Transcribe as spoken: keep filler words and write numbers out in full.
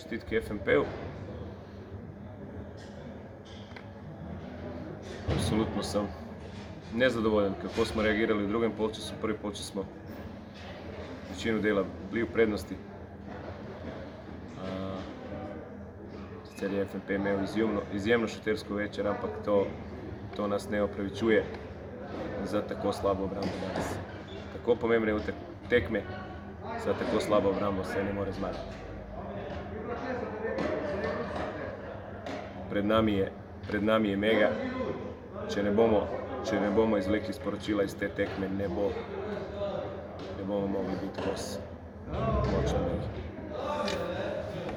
čestitke F M P-u. Apsolutno sam nezadovoljan kako smo reagirali u drugem polčasu. Prvi polčas smo večinu dela bili v prednosti. Sicer je F M P imel izjemno, izjemno šutersko večer, ampak to, to nas ne opravičuje za tako slabo obrambo danes. Tako pomembne tekme za tako slabo obrambo se ne more zmagati. Pred nami je, pred nami je Mega. Če ne bomo, če ne bomo izvlekli sporočila iz te tekme, ne bo, ne bomo mogli biti kos močan Megi.